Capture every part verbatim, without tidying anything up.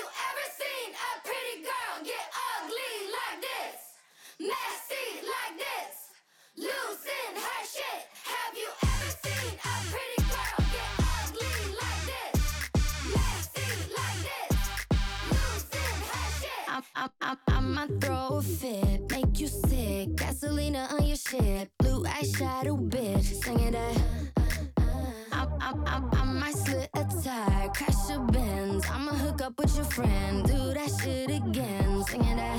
ever seen a pretty girl get ugly like this? Messy like this? Losing her shit. Have you ever seen a pretty girl get ugly like this? Messy like this? Losing her shit. I'm, I'm, I'm, I'ma throw a fit, make you sick. Gasolina on your shit, blue eyeshadow bitch. Singing that. I'm, I'm, I'm, I might slit a tire, crash your Benz. I'ma hook up with your friend, do that shit again. Singing that.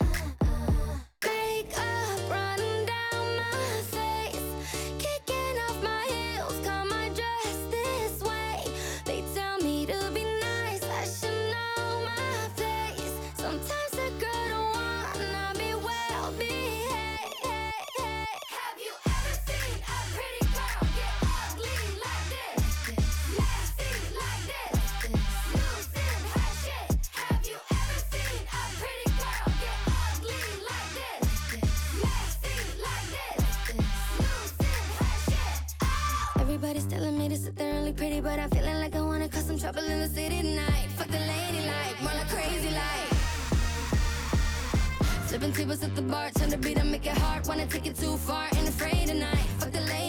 Makeup running down my face, kicking off my heels, cut my dress this way. They tell me to be nice, I should know my place. Sometimes a girl don't wanna be well behaved. Have you ever seen a pretty girl get ugly like this? Messy like this? Losing her shit. Have you ever seen a pretty girl get ugly like this? Messy like this? Losing her shit. Oh! Everybody's telling me to sit there and look pretty, but I'm feeling like I wanna cause some trouble in the city tonight. Fuck the lady like, more like crazy like. Flipping tables at the bar, turn the beat and make it hard. Wanna take it too far, ain't afraid tonight. Fuck the lady.